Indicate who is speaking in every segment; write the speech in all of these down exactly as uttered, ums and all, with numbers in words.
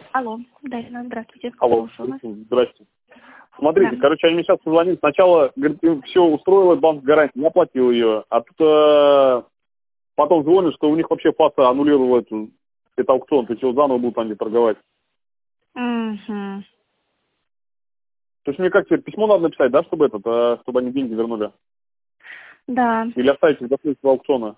Speaker 1: Алло, Дарина, здравствуйте.
Speaker 2: Алло,
Speaker 1: Слушаю вас.
Speaker 2: здрасте. Смотрите,
Speaker 1: Да.
Speaker 2: короче, они мне сейчас позвонили. Сначала, говорит, все устроило, банк гарантии, не оплатил ее. А тут э, потом звонят, что у них вообще ФАСа аннулировала эту, этот аукцион. То есть его заново будут они торговать.
Speaker 1: Угу.
Speaker 2: То есть мне как теперь письмо надо написать, да, чтобы этот, э, чтобы они деньги вернули?
Speaker 1: Да.
Speaker 2: Или оставить их до следующего аукциона?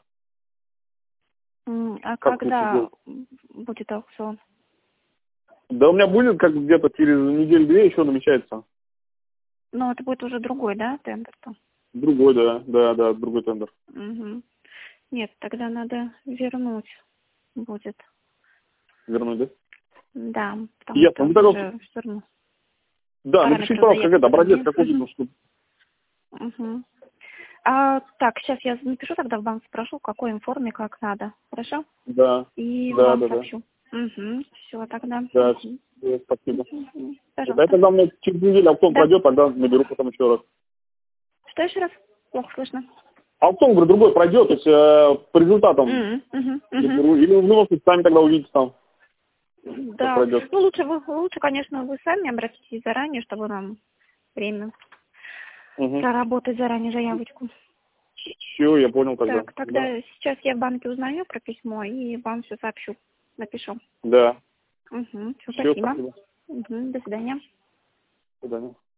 Speaker 1: М, А
Speaker 2: Как лучше
Speaker 1: когда
Speaker 2: сделать?
Speaker 1: будет аукцион?
Speaker 2: Да у меня будет как где-то через неделю-две еще намечается.
Speaker 1: Ну, это будет уже другой, да, тендер-то?
Speaker 2: Другой, да, да, да, другой тендер.
Speaker 1: Угу. Нет, тогда надо вернуть будет.
Speaker 2: Вернуть, да?
Speaker 1: Да, потому
Speaker 2: Ясно.
Speaker 1: что
Speaker 2: Ну, тогда,
Speaker 1: уже все равно
Speaker 2: да, напишите,
Speaker 1: параметры
Speaker 2: пожалуйста, как
Speaker 1: заявки
Speaker 2: это, образец
Speaker 1: другие.
Speaker 2: какой-то, ну, чтобы...
Speaker 1: Угу. А, так, сейчас я напишу тогда в банк, спрошу, в какой им форме, как надо. Хорошо?
Speaker 2: Да,
Speaker 1: И
Speaker 2: да,
Speaker 1: вам
Speaker 2: да, да.
Speaker 1: сообщу. Угу. Все, тогда.
Speaker 2: Да,
Speaker 1: Угу.
Speaker 2: э, спасибо.
Speaker 1: Угу.
Speaker 2: Да,
Speaker 1: Пожалуйста.
Speaker 2: тогда у меня через неделю аукцион
Speaker 1: Да.
Speaker 2: пройдет, тогда наберу потом еще раз.
Speaker 1: Что еще раз? Плохо слышно.
Speaker 2: Аукцион, говорю, другой пройдет, то есть э, по результатам
Speaker 1: Мгм, мгм, мгм.
Speaker 2: наберу. Или ну, вы сами тогда увидите там, как
Speaker 1: Да.
Speaker 2: пройдет.
Speaker 1: Ну, лучше вы, лучше, конечно, вы сами обратитесь заранее, чтобы нам время
Speaker 2: Угу.
Speaker 1: проработать заранее заявочку.
Speaker 2: Все, я понял тогда.
Speaker 1: Так,
Speaker 2: Да.
Speaker 1: тогда сейчас я в банке узнаю про письмо и вам все сообщу. Напишу.
Speaker 2: Да.
Speaker 1: Угу. Все,
Speaker 2: Все,
Speaker 1: спасибо.
Speaker 2: спасибо.
Speaker 1: Угу. До свидания.
Speaker 2: До свидания.